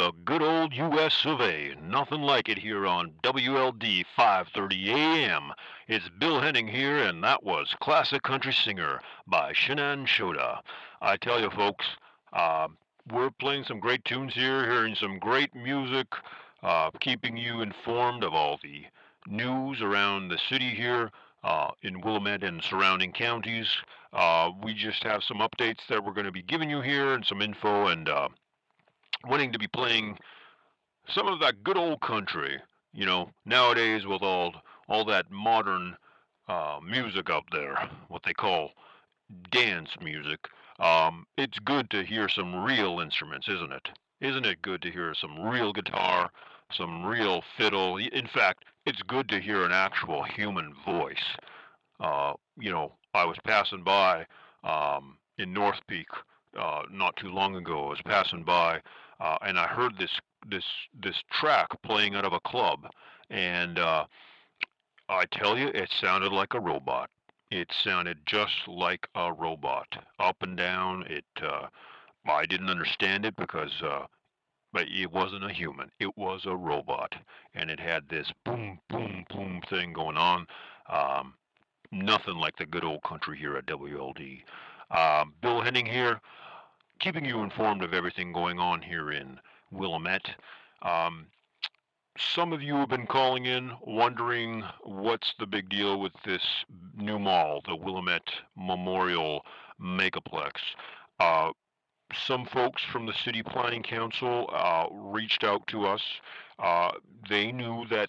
the good old U.S. of A. Nothing like it here on WLD 5:30 a.m. It's Bill Henning here, and that was Classic Country Singer by Shannon Shoda. I tell you, folks, uh, we're playing some great tunes here, hearing some great music, keeping you informed of all the news around the city here. In Willamette and surrounding counties. We just have some updates that we're going to be giving you here and some info and wanting to be playing some of that good old country. Nowadays with all that modern music out there, what they call dance music, it's good to hear some real instruments, isn't it? Isn't it good to hear some real guitar, some real fiddle? In fact, it's good to hear an actual human voice. I was passing by in North Peak not too long ago. I was passing by, and I heard this this track playing out of a club, and I tell you, it sounded like a robot. It sounded just like a robot, up and down. I didn't understand it because. But it wasn't a human. It was a robot, and it had this boom, boom, boom thing going on. Um, Nothing like the good old country here at WLD. Bill Henning here, keeping you informed of everything going on here in Willamette. Um, some of you have been calling in wondering what's the big deal with this new mall, the Willamette Memorial Megaplex. Uh, some folks from the City Planning Council reached out to us. Uh, they knew that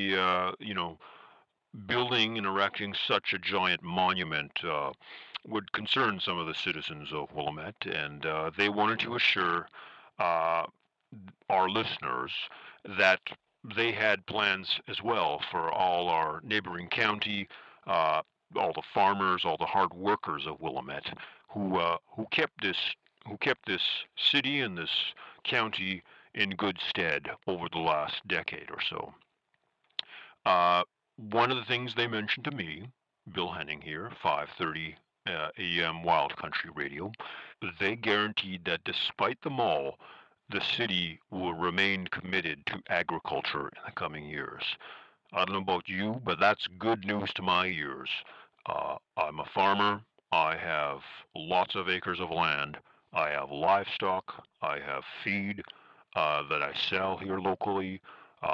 building and erecting such a giant monument would concern some of the citizens of Willamette, and they wanted to assure uh, our listeners that they had plans as well for all our neighboring county, uh, all the farmers, all the hard workers of Willamette, who kept this city and this county in good stead over the last decade or so. Uh, One of the things they mentioned to me, Bill Henning here, 5:30 a.m. Wild Country Radio, they guaranteed that despite the mall, the city will remain committed to agriculture in the coming years. I don't know about you, but that's good news to my ears. I'm a farmer. I have lots of acres of land. I have livestock. I have feed that I sell here locally.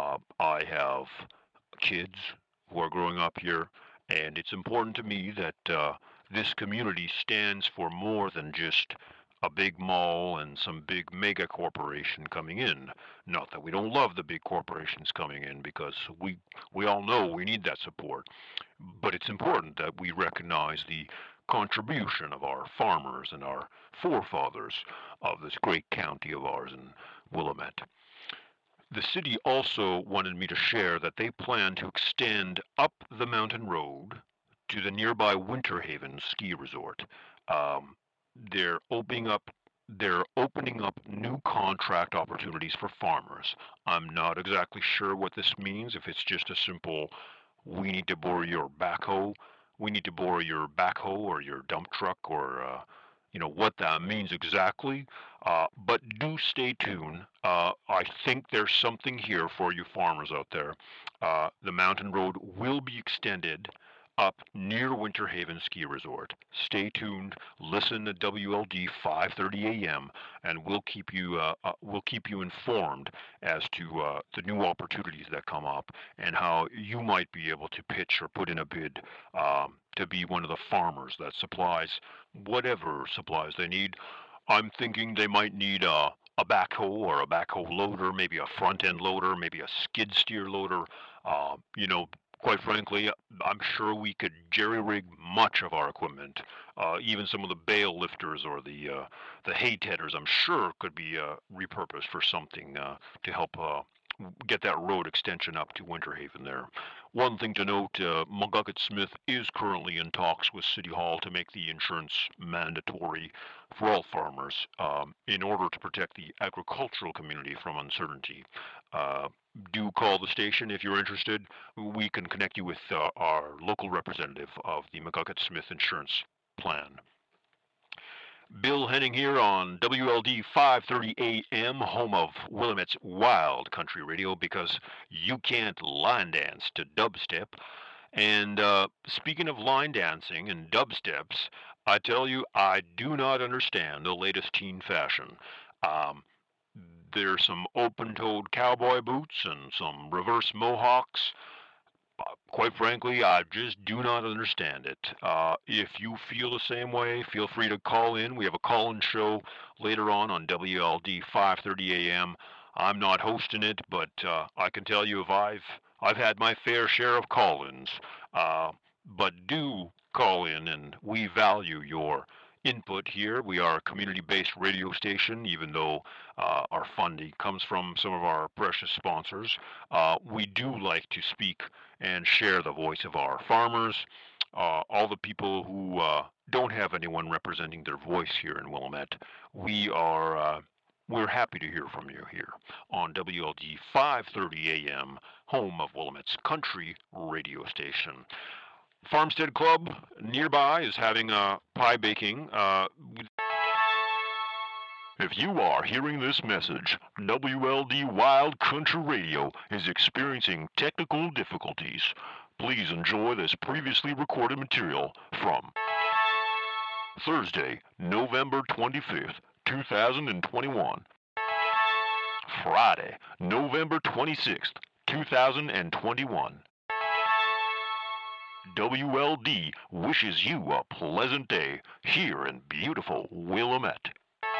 I have kids who are growing up here, and it's important to me that this community stands for more than just a big mall and some big mega corporation coming in. Not that we don't love the big corporations coming in, because we all know we need that support, but it's important that we recognize the contribution of our farmers and our forefathers of this great county of ours in Willamette. The city also wanted me to share that they plan to extend up the mountain road to the nearby Winter Haven ski resort. Um, they're opening up they're opening up new contract opportunities for farmers. I'm not exactly sure what this means, if it's just a simple we need to borrow your backhoe, we need to borrow your backhoe or your dump truck, or what that means exactly. But do stay tuned. I think there's something here for you farmers out there. The mountain road will be extended up near Winter Haven Ski Resort. Stay tuned. Listen to WLD 5:30 a.m. and we'll keep you informed as to the new opportunities that come up and how you might be able to pitch or put in a bid to be one of the farmers that supplies whatever supplies they need. I'm thinking they might need a backhoe or a backhoe loader, maybe a front end loader, maybe a skid steer loader. Uh, you know, Quite frankly, I'm sure we could jerry rig much of our equipment. Even some of the bale lifters or the hay tedders, I'm sure could be repurposed for something to help get that road extension up to Winter Haven there. One thing to note, McGucket Smith is currently in talks with City Hall to make the insurance mandatory for all farmers in order to protect the agricultural community from uncertainty. Uh, do call the station if you're interested. We can connect you with our local representative of the McGucket Smith Insurance Plan. Bill Henning here on WLD 530 AM, home of Willamette's Wild Country Radio, because you can't line dance to dubstep. And speaking of line dancing and dubsteps, I tell you, I do not understand the latest teen fashion. Um, there's some open-toed cowboy boots and some reverse mohawks. Quite frankly, I just do not understand it. If you feel the same way, feel free to call in. We have a call-in show later on WLD 5:30 a.m. I'm not hosting it, but I can tell you if I've had my fair share of call-ins. Uh, but do call in, and we value your input here. We are a community-based radio station, even though our funding comes from some of our precious sponsors. We do like to speak and share the voice of our farmers, all the people who don't have anyone representing their voice here in Willamette. We are we're happy to hear from you here on WLD 5:30 a.m., home of Willamette's country radio station. Farmstead Club nearby is having a pie baking. If you are hearing this message, WLD Wild Country Radio is experiencing technical difficulties. Please enjoy this previously recorded material from Thursday, November 25th, 2021. Friday, November 26th, 2021. WLD wishes you a pleasant day here in beautiful Willamette.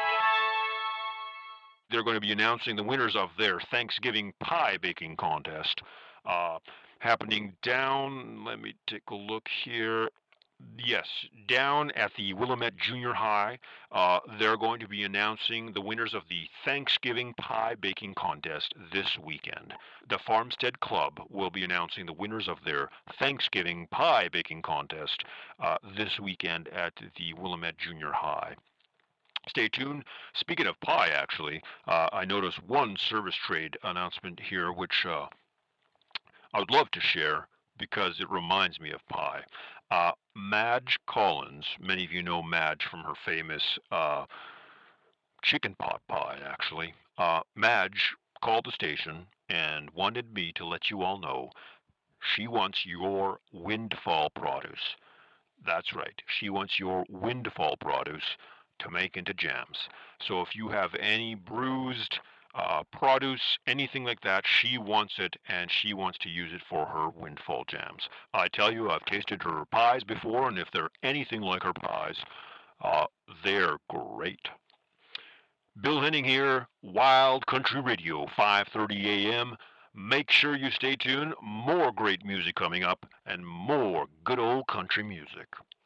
They're going to be announcing the winners of their Thanksgiving pie baking contest, uh, happening down. Let me take a look here. Yes, down at the Willamette Junior High, they're going to be announcing the winners of the Thanksgiving Pie Baking Contest this weekend. The Farmstead Club will be announcing the winners of their Thanksgiving Pie Baking Contest this weekend at the Willamette Junior High. Stay tuned. Speaking of pie, actually, I noticed one service trade announcement here, which I would love to share because it reminds me of pie. Madge Collins, many of you know Madge from her famous chicken pot pie, actually. Madge called the station and wanted me to let you all know she wants your windfall produce. That's right. She wants your windfall produce to make into jams. So if you have any bruised produce, anything like that, she wants it and she wants to use it for her windfall jams. I tell you, I've tasted her pies before, and if they're anything like her pies, uh, they're great. Bill Henning here, Wild Country Radio, 5:30 a.m. Make sure you stay tuned. More great music coming up and more good old country music.